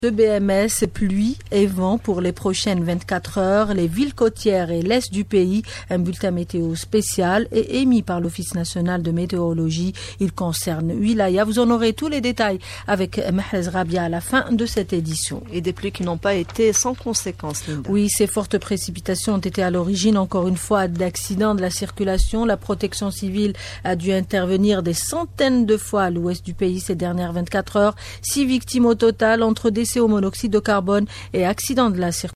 De BMS, pluie et vent pour les prochaines 24 heures, les villes côtières et l'est du pays. Un bulletin météo spécial est émis par l'Office national de météorologie. Il concerne Wilaya. Vous en aurez tous les détails avec Mahrez Rabia à la fin de cette édition. Et des pluies qui n'ont pas été sans conséquences, Linda. Oui, ces fortes précipitations ont été à l'origine, encore une fois, d'accidents de la circulation. La protection civile a dû intervenir des centaines de fois à l'ouest du pays ces dernières 24 heures. 6 victimes au total entre décès au monoxyde de carbone et accidents de la circulation.